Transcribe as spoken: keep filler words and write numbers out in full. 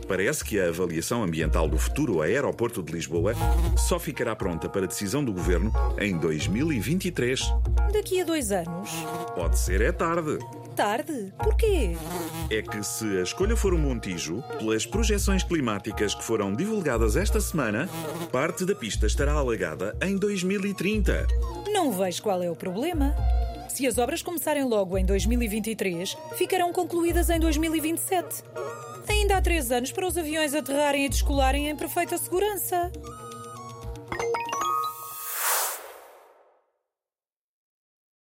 parece que a avaliação ambiental do futuro aeroporto de Lisboa só ficará pronta para decisão do Governo em dois mil e vinte e três. Daqui a dois anos? Pode ser é tarde. Tarde? Porquê? É que se a escolha for o Montijo, pelas projeções climáticas que foram divulgadas esta semana, parte da pista estará alagada em dois mil e trinta. Não vejo qual é o problema. Se as obras começarem logo em dois mil e vinte e três, ficarão concluídas em dois mil e vinte e sete. Ainda há três anos para os aviões aterrarem e descolarem em perfeita segurança.